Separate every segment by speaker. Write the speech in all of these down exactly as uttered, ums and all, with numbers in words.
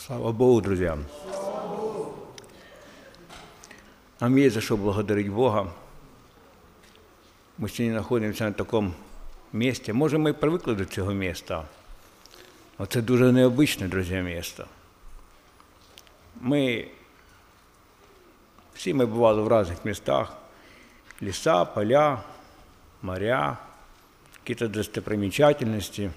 Speaker 1: Слава Богу, друзья! Нам есть за что благодарить Бога. Мы сегодня находимся на такому місці. Може, ми привикли до цього міста, але це дуже необичне, друзі, місто. Ми, всі ми бували в різних містах. Ліса, поля, моря, якісь достопримічательності.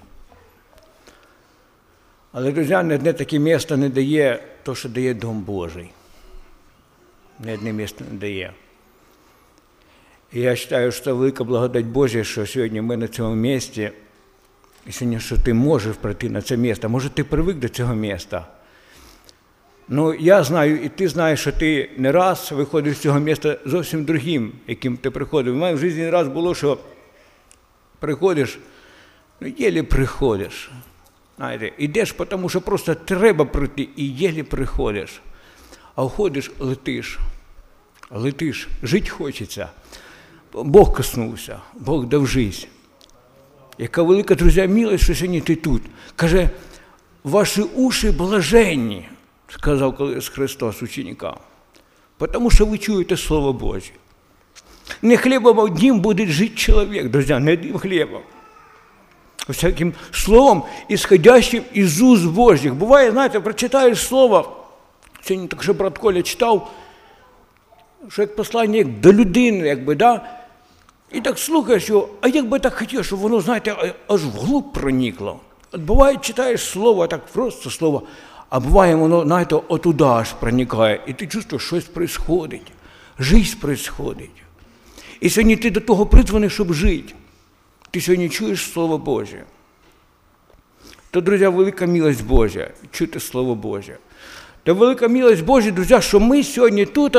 Speaker 1: Але, друзі, ні одне таке місто не дає те, що дає Дом Божий. Ні одне місто не дає. І я вважаю, що це велика благодать Божа, що сьогодні ми на цьому місці, і сьогодні, що ти можеш прийти на це місце. Може, ти привик до цього міста. Ну, я знаю, і ти знаєш, що ти не раз виходиш з цього міста зовсім другим, яким ти приходив. У мене в житті не раз було, що приходиш, ну, єлі приходиш. Знаєте, ідеш, тому що просто треба прийти, і єлі приходиш. А входиш, летиш, летиш, жити хочеться. Бог коснувся, Бог дав життя. Яка велика, друзі, милость, що сьогодні ти тут. Каже, ваші уші блаженні, сказав колись Христос ученикам, тому що ви чуєте Слово Боже. Не хлібом одним буде жити чоловік, друзі, не одним хлібом. Всяким словом, ісходящим із уст Божих. Буває, знаєте, прочитаєш слово, сьогодні так, що брат Коля читав, що як послання як до людини, якби, да? І так слухаєш його, а як би так хотів, щоб воно, знаєте, аж вглуб проникло. От буває, читаєш слово, так просто слово, а буває, воно, знаєте, отуда аж проникає, і ти чувствуєш, щось відбувається, життя відбувається. І сьогодні ти до того призваний, щоб жити. Ти сьогодні чуєш Слово Боже. То, друзі, велика милость Божа, чути Слово Боже. То велика милость Божа, друзі, що ми сьогодні тут,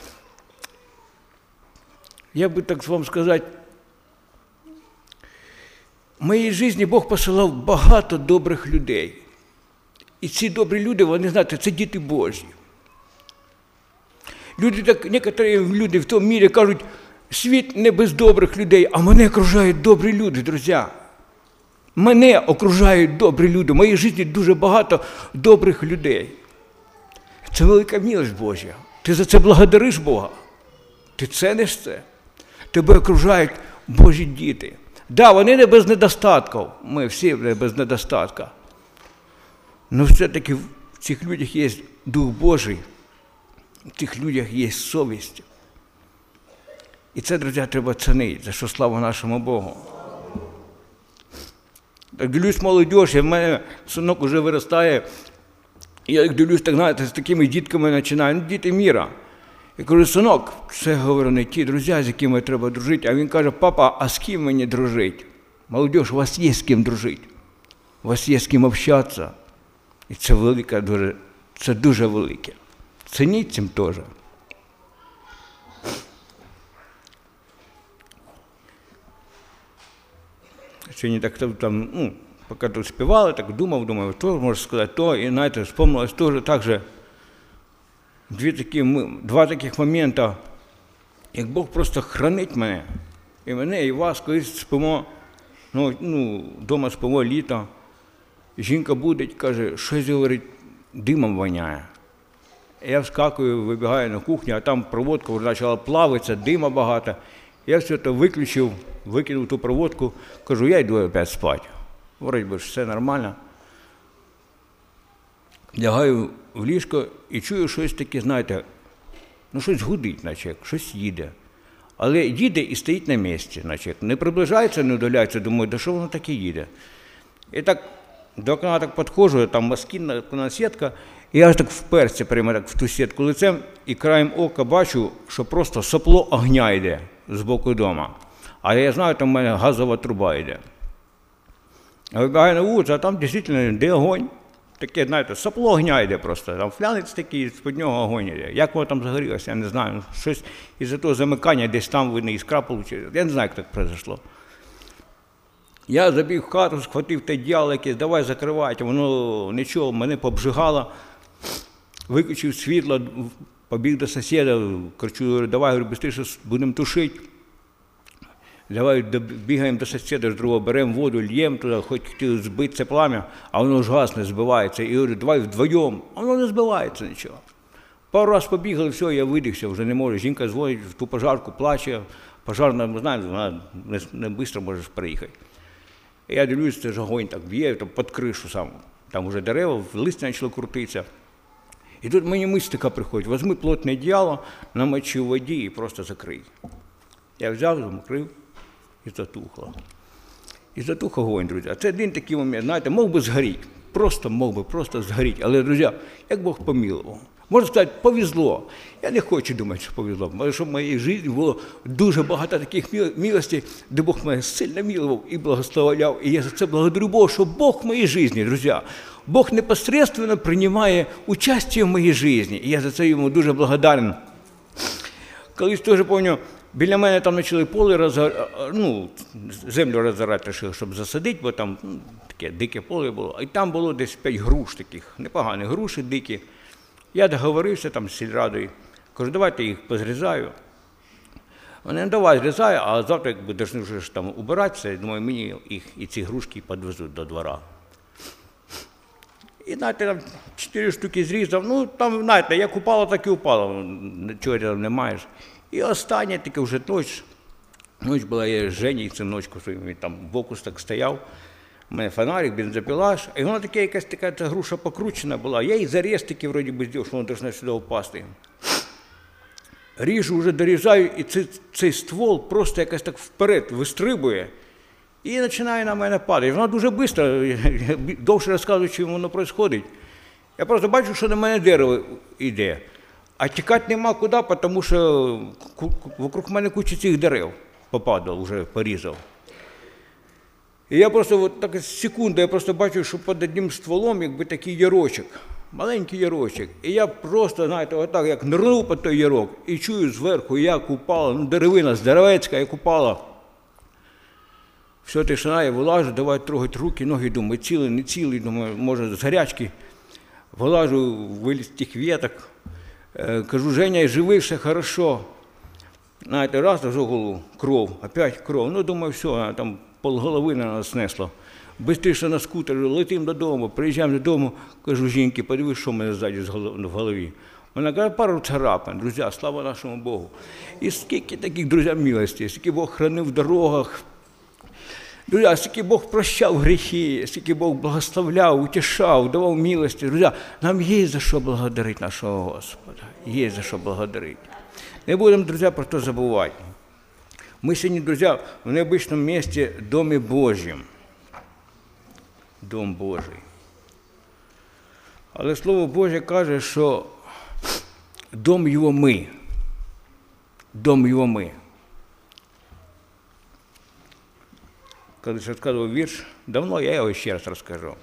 Speaker 1: я би так вам сказати, в моїй житті Бог посилав багато добрих людей. І ці добрі люди, вони, знаєте, це діти Божі. Люди, так, некоторі люди в тому мірі кажуть, світ не без добрих людей, а мене окружають добрі люди, друзі. Мене окружають добрі люди. В моїй житті дуже багато добрих людей. Це велика милость Божа. Ти за це благодариш Бога. Ти ціниш це. Тебе окружають Божі діти. Так, да, вони не без недостатків. Ми всі не без недостатка. Але все-таки в цих людях є Дух Божий. В цих людях є совість. І це, друзі, треба цінити, за що слава нашому Богу. Так дивлюсь молодіж, в мене синок вже виростає, і я як дивлюсь, так, знаєте, з такими дітками починаю, ну, діти міра. Я кажу, синок, це, говорю, не ті друзі, з якими треба дружити. А він каже, папа, а з ким мені дружити? Молодіж, у вас є з ким дружити, у вас є з ким общатися. І це велике, дуже, це дуже велике. Цініть цим теж. Сьогодні так там, ну, поки тут співали, так думав, думав, то можу сказати, то, і, знаєте, вспомнилось теж так же, дві такі, два таких моменти, як Бог просто хранить мене, і мене, і вас, колись спимо, ну, ну, вдома спимо літо, і жінка буде, каже, щось, говорить, димом воняє. Я вскакую, вибігаю на кухню, а там проводка вже почала плавитися, дима багато. Я все це виключив, викинув ту проводку, кажу, я йду опять спати. Вроді би, все нормально. Лягаю в ліжко і чую щось таке, знаєте, ну щось гудить, наче, щось їде. Але їде і стоїть на місці, наче, не приближається, не удаляється, думаю, да що воно таке їде. І так до окна так підходжу, там москітна сітка, і я аж так вперся прямо так в ту сітку лицем, і краєм ока бачу, що просто сопло огня йде з боку дома. А я знаю, там в мене газова труба йде. Я вибігаю на вулицю, а там дійсно де огонь. Таке, знаєте, сопло огня йде просто. Там флянець такий, з-під нього огонь йде. Як воно там загорілося, я не знаю. Щось із-за того замикання десь там видно іскра вийшла. Я не знаю, як так пройшло. Я забіг в хату, схватив те діяло якесь, давай закривайте, воно нічого, мене пообжигало. Виключив світло, побіг до сусіда, кричу, давай, говорю, швидше будемо тушити. давай бігаємо до сусіда з другого, беремо воду, льємо туди, хоч хотіли збити це плам'я, а воно ж газ не збивається. І говорю, давай вдвоєм, а воно не збивається нічого. Пару раз побігали, все, я видихся, вже не можу. Жінка дзвонить в ту пожарку, плаче, пожарна, не знаю, вона не, не швидко можеш приїхати. І я дивлюсь, це ж огонь так б'є, там під кришу сам. Там вже дерева, листя почало крутитися. І тут мені мисль така приходить, візьми плотне одіяло, намочи в воді і просто закрий. Я взяв, закрив і затухло. І затух огонь, друзі. Це один такий момент, знаєте, мог би згоріти, просто мог би просто згоріти. Але, друзі, як Бог помилував. Можна сказати, повезло. Я не хочу думати, що повезло, тому що в моїй житті було дуже багато таких милостей, де Бог мене сильно милував і благословляв. І я за це благодарю Бога, що Бог в моїй житті, друзі. Бог непосредственно приймає участь в моїй житті. І я за це йому дуже благодарен. Колись теж пам'ятаю, біля мене там почали поле розгорати, ну, землю розгорати, щоб засадити, бо там ну, таке дике поле було. І там було десь п'ять груш таких, непоганих груші дикі. Я договорився там з сільрадою, кажу, давайте їх позрізаю. Вони, давай зрізаю, а завтра, якби повинні вже там убиратися, я думаю, мені їх і ці грушки підвезуть до двора. І, знаєте, там чотири штуки зрізав, ну, там, знаєте, як упало, так і упало, нічого там не маєш. І останнє, таке вже ніч, ніч була, я з Женєю, синочку своїм, він там бокус так стояв. У мене фонарик, бензопила, і вона така якась така ця груша покручена була. Я їй заріз таки вроді би зробив, що вона повинна сюди впасти. Ріжу, вже дорізаю, і цей, цей ствол просто якось так вперед вистрибує і починає на мене падати. Вона дуже швидко, довше розказую, чим воно відбувається. Я просто бачу, що на мене дерево йде, а тікати нема куди, тому що вокруг мене куча цих дерев попадало, вже порізав. І я просто, от так секунду, я просто бачу, що під одним стволом, якби такий ярочок, маленький ярочок. І я просто, знаєте, отак, як нирнув під той ярок, і чую зверху, як упала, ну, деревина здоровецька, як упала. Все, тишина, я вилажу, давай трогати руки, ноги, думаю, цілий, не цілий, думаю, може, з гарячки. Вилажу, виліз тих веток, кажу, Женя, живий, все хорошо. Знаєте, раз, за голову, кров, опять кров. Ну, думаю, все, там полголови на нас снесло. Бистріше на скутері, летимо додому, приїжджаємо додому, кажу, жінки, подивись, що в мене ззаді в голові. Вона каже, пару царапин, друзі, слава нашому Богу. І скільки таких, друзі, милостей, скільки Бог хранив в дорогах. Друзі, скільки Бог прощав гріхи, скільки Бог благословляв, утішав, давав милості. Друзі, нам є за що благодарити нашого Господа, є за що благодарити. Не будемо, друзі, про це забувати. Мы сегодня, друзья, в необычном месте, в Доме Божьем. Дом Божий. Але Слово Боже каже, що дом його ми. Дом його ми. Колись розказував вірш, давно я його ще раз розкажу.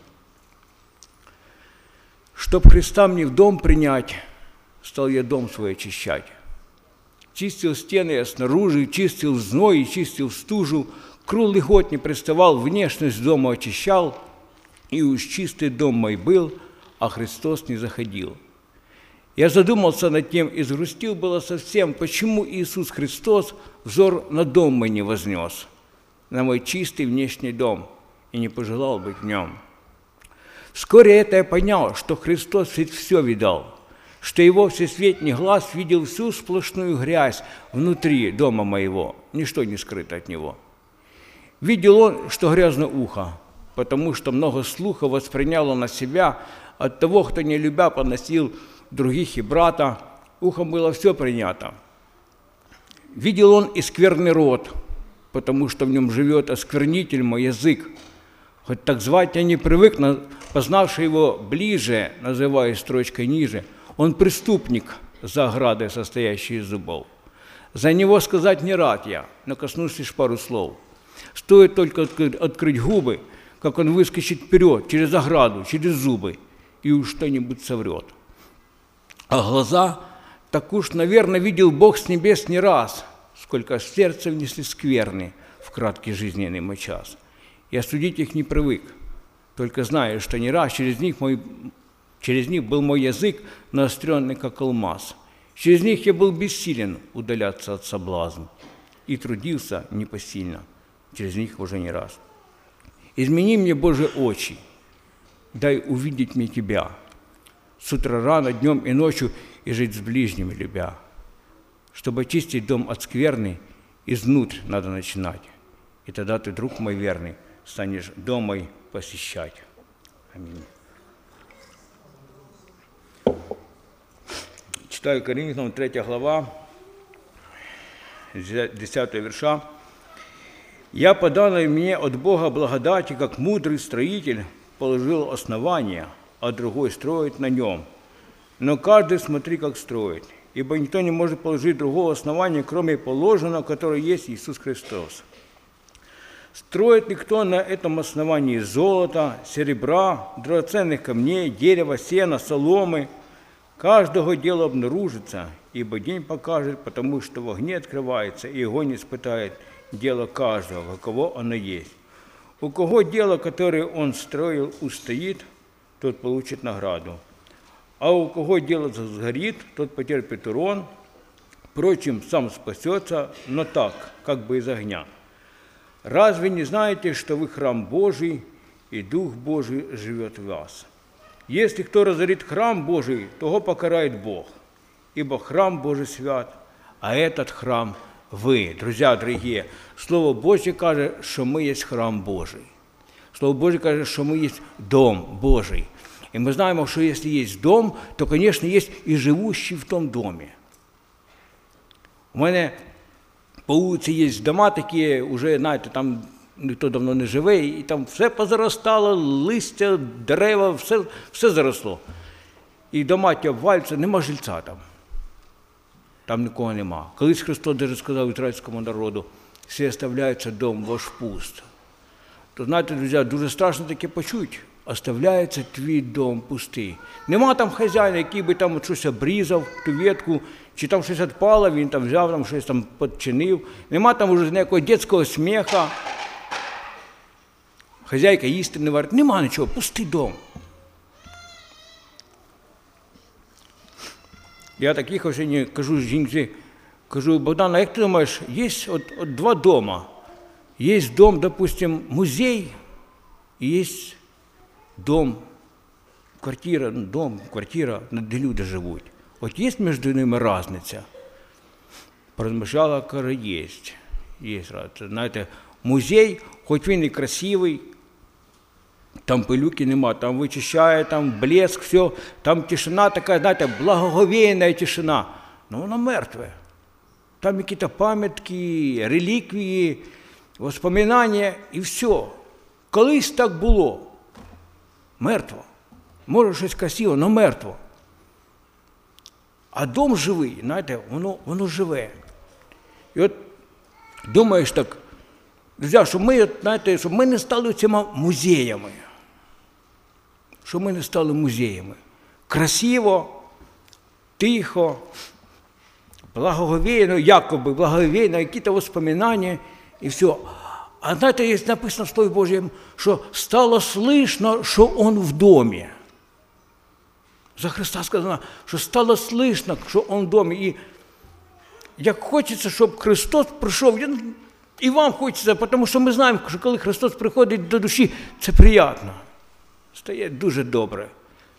Speaker 1: Чтоб Христа мне в дом принять, стал я дом свой очищать. Чистил стены я снаружи, чистил зной, чистил стужу, круглый год не приставал, внешность дома очищал, и уж чистый дом мой был, а Христос не заходил. Я задумался над тем и сгрустил было совсем, почему Иисус Христос взор на дом мой не вознес, на мой чистый внешний дом, и не пожелал быть в нем. Вскоре это я понял, что Христос ведь все видал, что его всесветний глаз видел всю сплошную грязь внутри дома моего, ничто не скрыто от него. Видел он, что грязно ухо, потому что много слуха восприняло на себя от того, кто не любя поносил других и брата, ухом было все принято. Видел он и скверный род, потому что в нем живет осквернитель мой язык, хоть так звать я не привык, познавший его ближе, называя строчкой ниже, он преступник за оградой, состоящий из зубов. За него сказать не рад я, но коснусь лишь пару слов. Стоит только открыть губы, как он выскочит вперед, через ограду, через зубы, и уж что-нибудь соврет. А глаза, так уж, наверное, видел Бог с небес не раз, сколько в сердце внесли скверны в краткий жизненный мой час. Я судить их не привык, только знаю, что не раз через них мой Через них был мой язык наостренный, как алмаз. Через них я был бессилен удаляться от соблазна. и трудился непосильно, через них уже не раз. Измени мне, Боже, очи, дай увидеть мне Тебя, с утра рано, днем и ночью, и жить с ближними любя. Чтобы очистить дом от скверны, изнутрь надо начинать, и тогда Ты, друг мой верный, станешь дом мой посещать. Аминь. Читаю Коринфянам третья глава, десятого верша. «Я, по данной мне от Бога благодати, как мудрый строитель, положил основание, а другой строит на нем. Но каждый смотри, как строит, ибо никто не может положить другого основания, кроме положенного, которое есть Иисус Христос. Строит ли кто на этом основании золота, серебра, драгоценных камней, дерева, сена, соломы? Каждого дела обнаружится, ибо день покажет, потому что в огне открывается, и огонь испытает дело каждого, у кого оно есть. У кого дело, которое он строил, устоит, тот получит награду. А у кого дело сгорит, тот потерпит урон, впрочем, сам спасется, но так, как бы из огня. Разве не знаете, что вы храм Божий, и Дух Божий живет в вас? Если кто разорит храм Божий, того покарает Бог, ибо храм Божий свят, а этот храм вы». Друзья дорогие, Слово Божье каже, що ми є храм Божий. Слово Божье каже, що ми є дом Божий. И мы знаем, что если есть дом, то, конечно, есть и живущий в том доме. У мене по вулиці є дома такі, вже, знаєте, там ніхто давно не живе, і там все позаростало, листя, дерева, все, все заросло. І дома ті обвалюються, нема жильця там. Там нікого нема. Колись Христос даже сказав ізраїльському народу, «Все оставляється дом ваш пуст». То, знаєте, друзі, дуже страшно таке почути. Оставляється твій дом пустий. Нема там хазяїна, який би там щось обрізав, ту ветку, чи там щось відпало, він там взяв, там щось там підчинив. Нема там вже ніякого дитячого сміха. Хазяйка їсти не варить. Нема нічого, пустий дом. Я так їхав сьогодні, кажу жінці, кажу, Богдан, а як ти думаєш, є от, от два дома. Є дом, допустим, музей, і є дом, квартира, дом, квартира, де люди живуть. От є між ними різниця? Порозмишляла, каже, є. Є різниця. Знаєте, музей, хоч він і красивий, там пилюки нема, там вичищає, там блеск, все, там тишина така, знаєте, благоговейна тишина. Но воно мертве. Там якісь пам'ятки, реліквії, воспоминання і все. Колись так було. Мертво. Може щось красиво, але мертво. А дом живий, знаєте, воно, воно живе. І от думаєш так, друзі, щоб ми, знаєте, щоб ми не стали цими музеями. Щоб ми не стали музеями. Красиво, тихо, благоговейно, якоби благоговейно, якісь воспоминання і все. А знаєте, є написано в Слові Божьем, що стало слышно, що Он в домі. За Христа сказано, що стало слышно, що Он в домі. І як хочеться, щоб Христос прийшов, і вам хочеться, тому що ми знаємо, що коли Христос приходить до душі, це приємно. Стає дуже добре.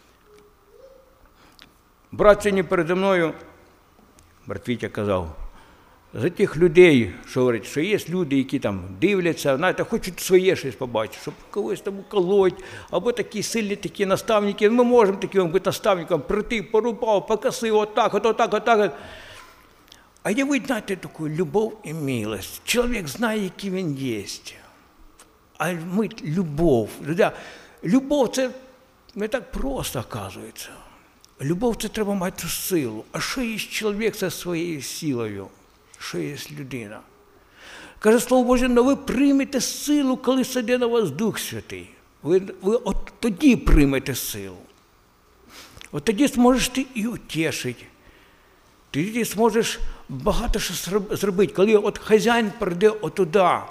Speaker 1: Брат сьогодні передо мною, брат Вітя казав, за тих людей, що говорять, що є люди, які там дивляться, знаєте, хочуть своє щось побачити, щоб когось там уколоть, або такі сильні такі наставники, ми можемо таким бути наставником прийти, порубав, покосив, отак, от, отак, отак. А я ви знаєте таку любов і милость. Чоловік знає, який він є. А ми любов. Любов – це не так просто, оказується. Любов – це треба мати силу. А що є чоловік зі своєю силою? Що є людина? Каже Слово Боже, но ви приймете силу, коли сяде на вас Дух Святий. Ви, ви от тоді приймете силу. От тоді зможеш ти і утішити. Тоді зможеш багато що зробити. Коли от хазяїн прийде отуда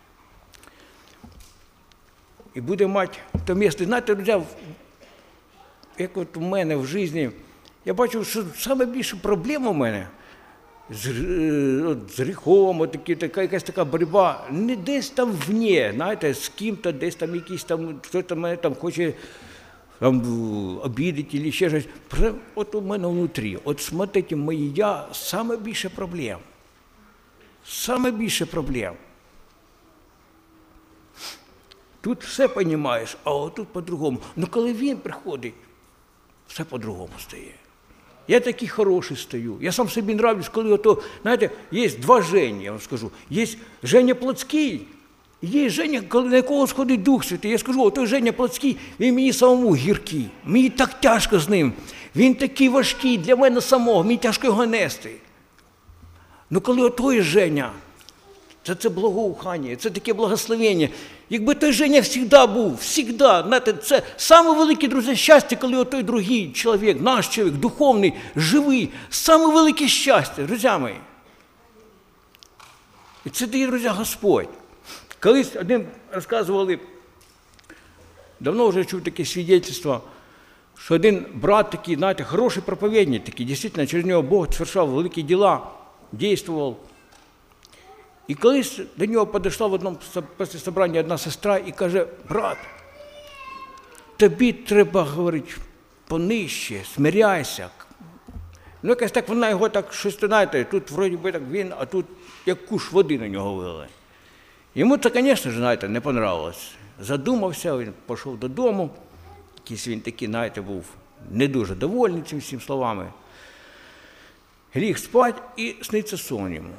Speaker 1: і буде мати то місце. Знаєте, друзі, як от у мене в житті, я бачу, що найбільша проблема у мене, з, от, з гріхом, от, такі, така, якась така боротьба, не десь там вні, знаєте, з ким-то, десь там якийсь там, хтось мене там хоче там, обідати, або ще щось. От у мене внутрі, от смотрите, мої я, саме більше проблем. Саме більше проблем. Тут все розумієш, а отут по-другому. Ну коли він приходить, все по-другому стає. Я такий хороший стою. Я сам собі нравлюсь, коли ото, знаєте, є два Жені, я вам скажу. Є Женя Плотський, і є Женя, на якого сходить Дух Святий. Я скажу, ото Женя Плотський, він мені самому гіркий. Мені так тяжко з ним. Він такий важкий для мене самого, мені тяжко його нести. Ну коли отой Женя, це, це благоухання, це таке благословення. Якби той Женя завжди був, завжди, знаєте, це саме велике, друзі, щастя, коли отой другий чоловік, наш чоловік, духовний, живий, саме велике щастя, друзі мої. І це дає, друзі, Господь. Колись один розказували, давно вже чув таке свідчення, що один брат такий, знаєте, хороший проповідник такий, дійсно, через нього Бог совершав великі діла, дійствував. І колись до нього підійшла в одному після собрання одна сестра і каже, брат, тобі треба, говорить, понижче, смиряйся. Ну, якось так вона його так щось, знаєте, тут вроді би так він, а тут як куш води на нього вилили. Йому це, звісно ж, знаєте, не понравилось. Задумався, він пішов додому, якийсь він такий, знаєте, був не дуже довольний цим всім словами. Ліг спать і сниться сон йому.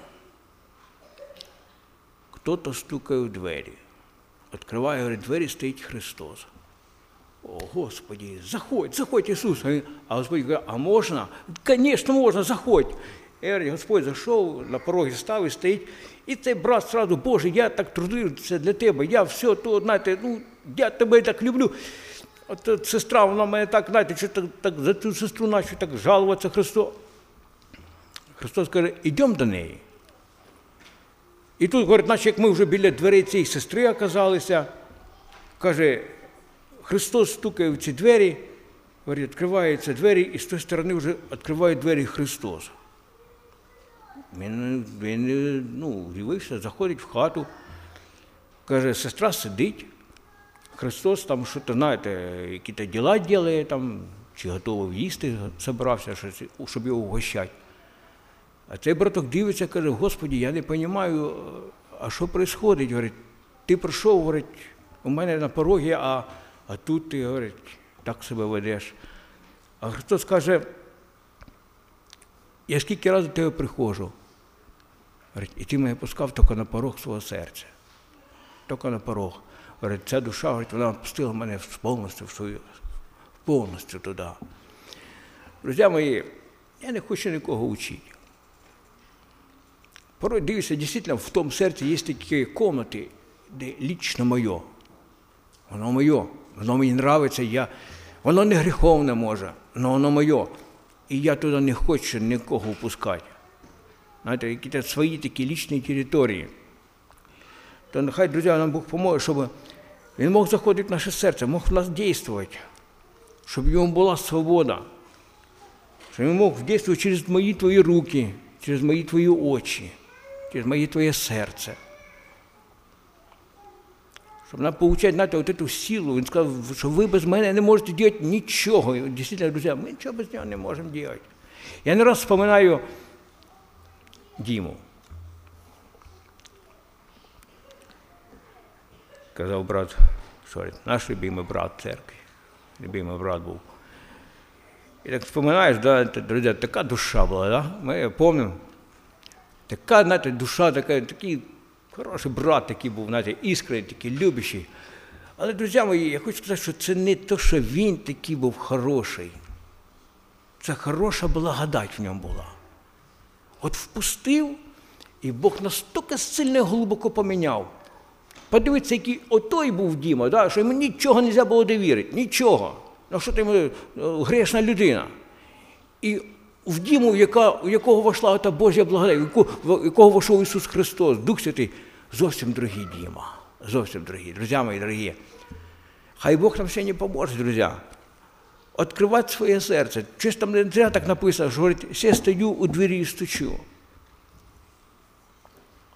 Speaker 1: Хто-то стукає в двері. Відкриває, говорить, двері стоїть Христос. О, Господи, заходь, заходь, Ісус. А Господь говорить, а можна? Звісно, можна, заходь. І говорить, Господь зайшов, на порогі став і стоїть. І цей брат одразу, Боже, я так трудився для тебе, я все то, знаєте, ну, я тебе так люблю. От сестра, вона мене так, знаєте, що так, так, за цю сестру наче так жалуватися Христу. Христос каже, йдемо до неї. І тут, говорить, наче як ми вже біля дверей цієї сестри оказалися, каже, Христос стукає в ці двері, говорить, відкриваються двері, і з тої сторони вже відкриває двері Христос. Він, він ну, удивився, заходить в хату, каже, сестра сидить, Христос там щось, знаєте, якісь діла робить, там, чи готовий їсти, зібрався, щоб його угощати. А цей браток дивиться, каже, Господи, я не розумію, а що відбувається? Говорить, ти прийшов, говорить, у мене на порогі, а, а тут ти, говорить, так себе ведеш. А Христос каже, я скільки разів до тебе приходжу, говорить, і ти мене пускав тільки на порог свого серця. Тільки на порог. Говорить, ця душа, говорить, вона пустила мене повністю в свою, повністю туди. Друзі мої, я не хочу нікого вчити. Порой дивишся, дійсно, в тому серці є такі кімнати, де лично моє. Воно моє, воно мені подобається, я... воно не гріховне може, але воно моє. І я туди не хочу нікого впускати. Знаєте, якісь свої такі лічні території. То нехай, друзі, нам Бог поможе, щоб він мог заходити в наше серце, мог в нас діяти, щоб йому була свобода, щоб він мог діяти через мої твої руки, через мої твої очі, через моє твоє серце. Щоб нам получати, знаєте, от цю силу. Він сказав, що ви без мене не можете робити нічого. Дійсно, друзі, ми нічого без нього не можемо робити. Я не раз вспоминаю Діму. Казав брат, що наш любимий брат в церкві. Любимий брат був. І так вспоминаєш, да, друзі, така душа була, да? Ми пам'ятаємо. Така, знаєте, душа, така, такий хороший брат такий був, знаєте, іскренний, такий любящий. Але, друзі мої, я хочу сказати, що це не те, що він такий був хороший. Це хороша благодать в ньому була. От впустив, і Бог настільки сильно глибоко поміняв. Подивіться, який отой був Діма, да, що йому нічого не можна було довірити, нічого. Ну, що ти, грешна людина. І в Діму, яка, в якого вийшла та Божа благодать, в якого вийшов Ісус Христос, Дух Святий, зовсім другий Діма, зовсім другий. Друзі мої дорогі, хай Бог нам сьогодні поможе, друзі, відкривати своє серце. Щось там не зря так написано, що, говорить, «Се стою у двері і стучу».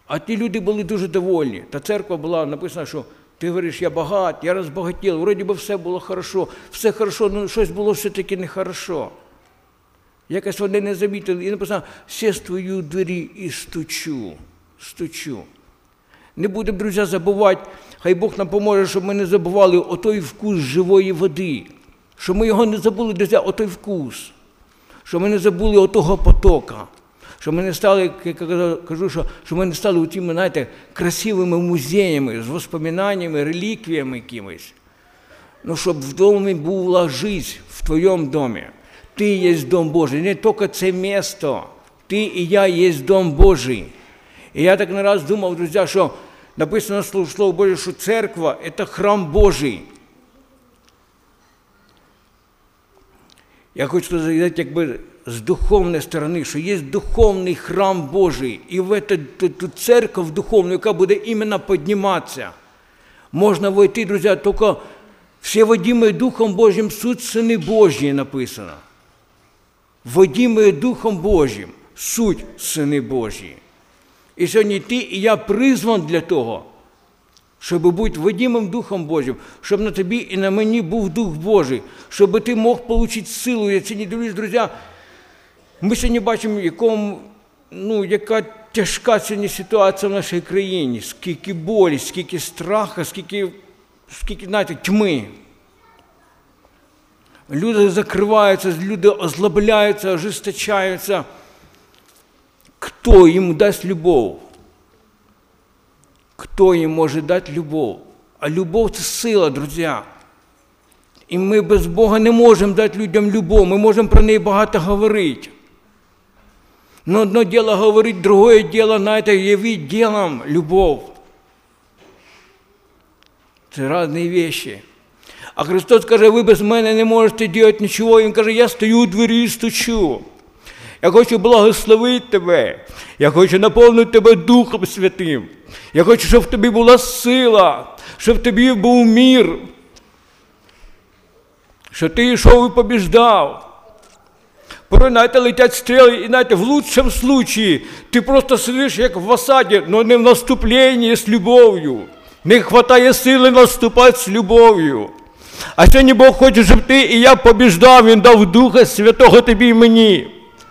Speaker 1: А ті люди були дуже довольні. Та церква була, написано, що ти говориш, я багат, я розбагатів, вроді би все було хорошо, все хорошо, але щось було все-таки нехорошо. Якось вони не замітили. І написано, «Се стою у двері і стучу, стучу». Не будемо, друзі, забувати, хай Бог нам поможе, щоб ми не забували отой вкус живої води. Щоб ми його не забули, друзі, отой вкус. Щоб ми не забули отого потока. Щоб ми не стали, як я кажу, що, щоб ми не стали тими, знаєте, красивими музеями, з воспоминаннями, реліквіями якимись. Ну, щоб в домі була життя, в твоєму домі. Ти є Дом Божий, не тільки це місто. Ти і я є Дом Божий. І я так не раз думав, друзі, що написано Слово Боже, що церква – це храм Божий. Я хочу сказати, якби з духовної сторони, що є духовний храм Божий, і в цю церковь духовну, яка буде іменно підніматися, можна войти, друзі, тільки всі водимые Духом Божьим суть сини Божі написано. Водимые Духом Божим суть сини Божі. І сьогодні ти і я призван для того, щоб бути водимим Духом Божим, щоб на тобі і на мені був Дух Божий, щоб ти мог отримати силу. Я сьогодні дивлюсь, друзі, ми сьогодні бачимо, якому, ну, яка тяжка сьогодні ситуація в нашій країні, скільки болі, скільки страху, скільки, скільки, знаєте, тьми. Люди закриваються, люди озлобляються, ожесточаються. Хто їм дасть любов? Хто їм може дати любов? А любов – це сила, друзі. І ми без Бога не можемо дати людям любов, ми можемо про неї багато говорити. Но одно діло говорити, другое діло, знаєте, явити ділом любов. Це різні речі. А Христос каже, ви без мене не можете робити нічого. Він каже, я стою у двері і стучу. Я хочу благословити тебе. Я хочу наповнити тебе Духом Святим. Я хочу, щоб в тобі була сила, щоб в тобі був мир. Щоб ти йшов і побіждав. Порой, знаєте, летять стріли, і, знаєте, в лучшому случаї ти просто сидиш, як в осаді, але не в наступленні з любов'ю. Не вистачає сили наступати з любов'ю. А сьогодні Бог хоче, щоб ти і я побіждав, Він дав Духа Святого тобі і мені.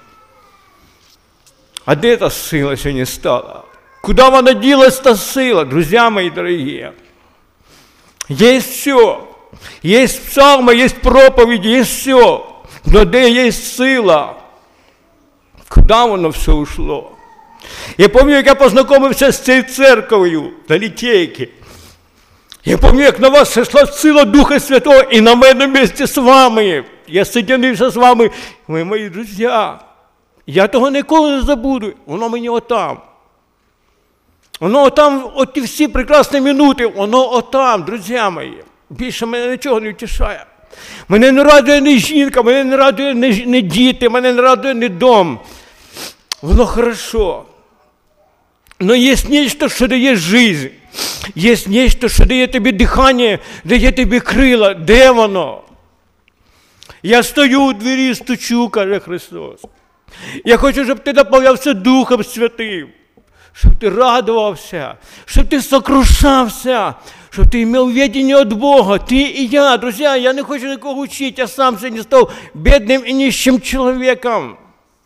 Speaker 1: А де та сила сьогодні стала? Куди вона ділась, та сила, друзі мої дорогі? Є все. Є псалми, є проповіді, є все. Но де є сила? Куди воно все ушло? Я пам'ятаю, як я познайомився з цією церков'ю на Літейці. Я пам'ятаю, як на вас сошла сила Духа Святого і на мене вместе з вами. Я соединився з вами, ви мої друзі. Я того ніколи не забуду. Воно мені отам. Воно отам, оті всі прекрасні минути, воно отам, друзі мої. Більше мене нічого не втішає. Мене не радує ні жінка, мене не радує ні, ні діти, мене не радує ні дом. Воно хорошо. Но є нечто, що дає життя. Є нечто, що дає тобі дихання, дає тобі крила. Де воно? Я стою у двері і стучу, каже Христос. Я хочу, щоб ти наповнявся Духом Святим. Щоб ти радувався, щоб ти сокрушався, щоб ти мав ведення від Бога. Ти і я, друзі, я не хочу нікого вчити, я сам сьогодні став бідним і нищим чоловіком.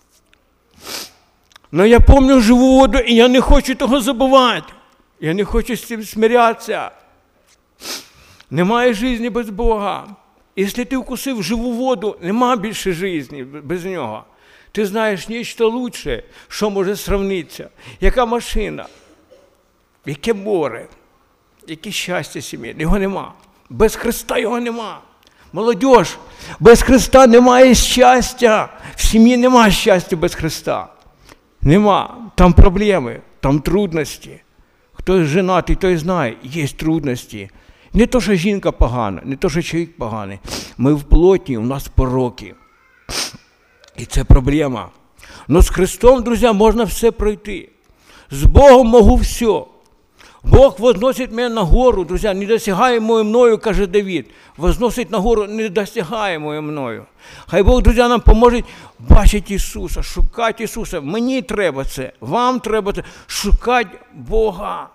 Speaker 1: Но я пам'ятаю живу воду, і я не хочу того забувати. Я не хочу з цим смирятися. Немає життя без Бога. Якщо ти вкусив живу воду, немає більше життя без нього. Ти знаєш нечто лучше, що може сравнитися. Яка машина, яке море, яке щастя сімейне. Його нема. Без Христа його нема. Молодіж, без Христа немає щастя. В сім'ї немає щастя без Христа. Нема. Там проблеми, там трудності. Хто женатий, той знає, є трудності. Не то, що жінка погана, не то, що чоловік поганий. Ми в плоті, у нас пороки. І це проблема. Но з Христом, друзі, можна все пройти. З Богом можу все. Бог возносить мене на гору, друзі, недосягаємою мною, каже Давид. Возносить на гору недосягаємою мною. Хай Бог, друзі, нам поможе бачити Ісуса, шукати Ісуса. Мені треба це, вам треба це, шукати Бога.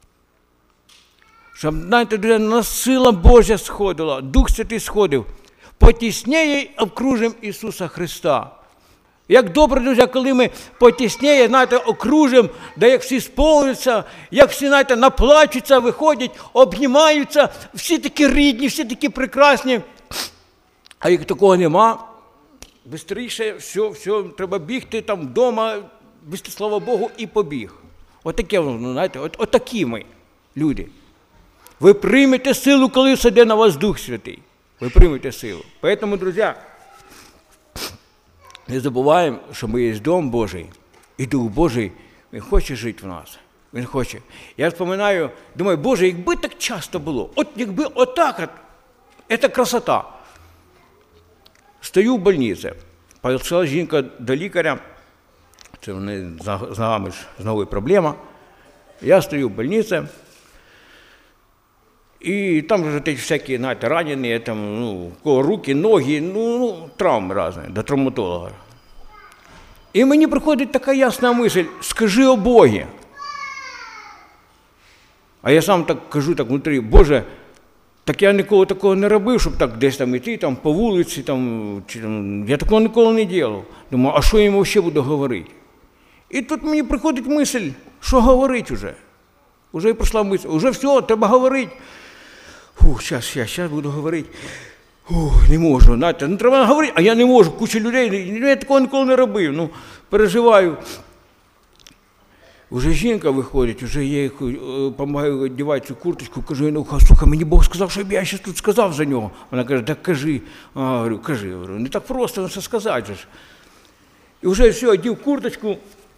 Speaker 1: Щоб, знаєте, друзі, на сила Божа сходила, Дух Святий сходив. Потісніє обкружимо Ісуса Христа. Як добре, друзі, коли ми потісніє, знаєте, окружимо, де як всі сповнюються, як всі, знаєте, наплачуться, виходять, обнімаються, всі такі рідні, всі такі прекрасні. А як такого нема, швидше, все, все, треба бігти там вдома, вести, слава Богу, і побіг. Отаке, ну, знаєте, от, отакі ми, люди. Ви приймете силу, коли сяде на вас Дух Святий. Ви приймете силу. Тому, друзі, не забуваємо, що ми є Дом Божий, і Дух Божий, Він хоче жити в нас. Він хоче. Я вспоминаю, думаю, Боже, якби так часто було, от якби отак, от, це красота. Стою в больниці, прийшла жінка до лікаря, це вони з нами знову проблема. Я стою в больниці, і там вже ті всякі, знаєте, ранені, там, ну, кого руки, ноги, ну, ну, травми різні, до травматолога. І мені приходить така ясна мисль, скажи о Богі. А я сам так кажу, так внутрі, Боже, так я ніколи такого не робив, щоб так десь там йти, там, по вулиці, там, чи, там, я такого ніколи не робив. Думаю, а що я йому ще буду говорити? І тут мені приходить мисль, що говорити вже. Уже прийшла мисль, уже все, треба говорити. Фух, зараз, зараз, зараз буду говорити. Фух, не можу, знаєте, не треба говорити, а я не можу, куча людей, я такого ніколи не робив, ну, переживаю. Уже жінка виходить, вже я їх допомагаю одягати цю курточку, кажу, ну, слухай, мені Бог сказав, щоб я щось тут сказав за нього. Вона каже, так кажи. А, говорю, кажи, говорю, не так просто все сказати же. І вже все, одів курточку,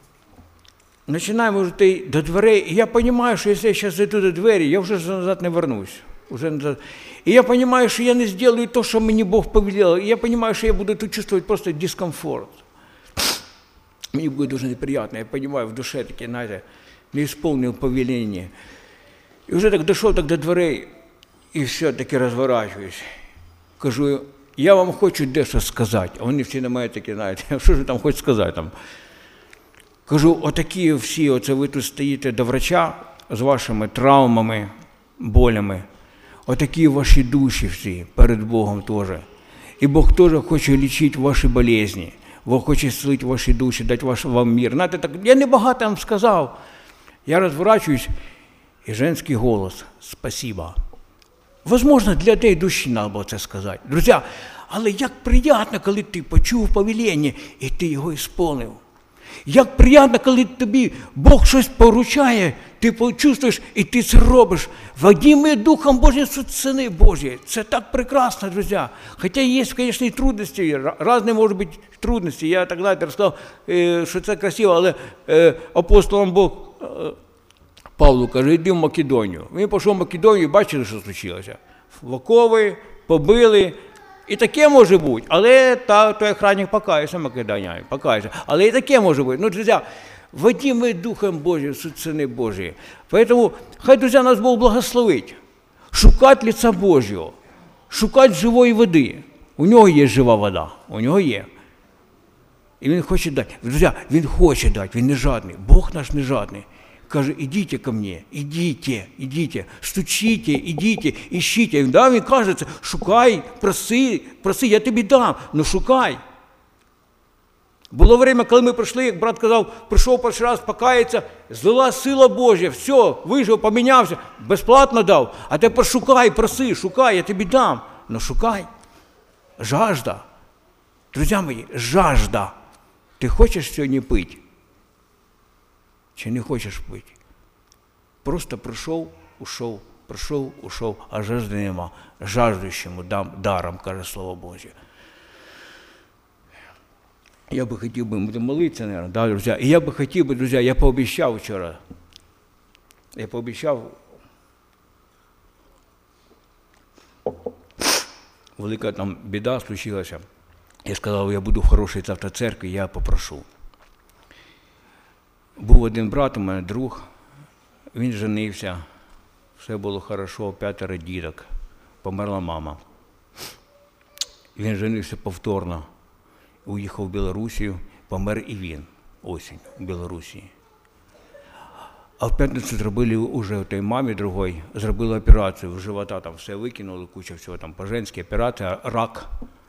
Speaker 1: починаємо йти до дверей, і я розумію, що якщо я зараз зайду до двері, я вже назад не вернусь. Уже назад. І я розумію, що я не зроблю те, що мені Бог повелел, і я розумію, що я буду тут чувствувати просто дискомфорт. Мне будет дуже неприятно, я понимаю, в душе таки, знаете, не исполнил повеление. И уже так дошел так до дверей, и все-таки разворачиваюсь. Кажу, я вам хочу дещо сказати. А вони всі на мене такі, знаєте, що ж там хоч сказати там. Кажу, отакі всі, оце ви тут стоїте до врача з вашими травмами, болями. Отакі ваші душі всі перед Богом теж. І Бог теж хоче лічити ваші болезні. Бог хоче зцілити ваші душі, дати ваш, вам мир. Знаєте, так, я не багато вам сказав. Я розворачуюсь, і женський голос «Спасибо». Возможно, для тієї душі треба було це сказати. Друзі, але як приємно, коли ти почув повеління, і ти його ісполнив. Як приємно, коли тобі Бог щось поручає, ти почувствуєш, і ти це робиш. Водимые Духом Божьим сини Божі. Це так прекрасно, друзі. Хоча є, звісно, і трудності, різні можуть бути трудності. Я так, знаєте, розказав, що це красиво, але апостолом Бог Павлу каже, йди в Македонію. Він пішов в Македонію і бачили, що случилося. В окови, побили. І таке може бути, але та, той охранник покається, македонян, покається. Але і таке може бути. Ну, друзі, водимые Духом Божьим, сини Божі. Тому хай, друзі, нас Бог благословить. Шукати лиця Божого, шукати живої води. У нього є жива вода, у нього є. І він хоче дати. Друзі, він хоче дати, він не жадний. Бог наш не жадний. Каже, ідіть ко мені, ідіть, ідіть, стучіть, ідіть, ищіть. Да, він каже, шукай, проси, проси, я тобі дам, ну шукай. Було время, коли ми прийшли, як брат казав, прийшов перший раз, покається, злила сила Божа, все, вижив, помінявся, безплатно дав. А тепер шукай, проси, шукай, я тобі дам. Ну шукай. Жажда. Друзі мої, жажда. Ти хочеш сьогодні пити? Чи не хочеш пити? Просто прийшов, ушов, прийшов, ушов, а жажди нема. Жаждущому дам даром, каже Слово Боже. Я би хотів би, будемо молитися, мабуть, да, друзі. І я би хотів би, друзі, я пообіцяв вчора. Я пообіцяв. Велика там біда случилася. Я сказав, я буду в хорошій завтра церкві, я попрошу. Був один брат у мене, друг, Він женився, все було хорошо, п'ятеро діток, померла мама. Він женився повторно, уїхав в Білорусію, помер і він, осінь, в Білорусі. А в п'ятницю зробили уже той мамі другої, зробили операцію, в живота там все викинули, куча всього там по-женськи, операція, рак.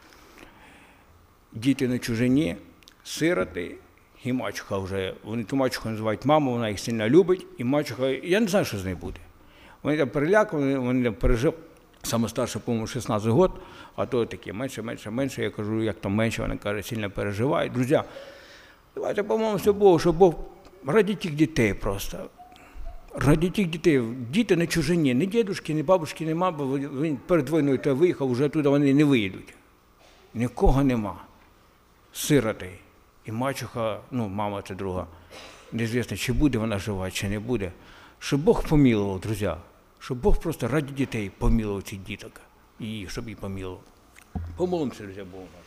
Speaker 1: Діти на чужині, сироти, і мачуха вже, вони ту мачуху називають маму, вона їх сильно любить, і мачуха, я не знаю, що з нею буде. Вони там перелякали, вони там пережили, саме старше, по-моєму, шістнадцять років, а то такі менше, менше, менше, я кажу, як там менше, вони кажуть, сильно переживають. Друзі, давайте помолимося Богу, щоб Бог раді тих дітей просто, раді тих дітей, діти на чужині, ні дідушки, ні бабушки, ні мами, він перед війною то виїхав, вже туди вони не вийдуть. Нікого нема. Сироти. І мачуха, ну, мама це друга, незвісно, чи буде вона жива, чи не буде. Щоб Бог помилував, друзі, щоб Бог просто раді дітей помилував цих діток, і щоб їх помилував. Помолимося, друзі, Богу.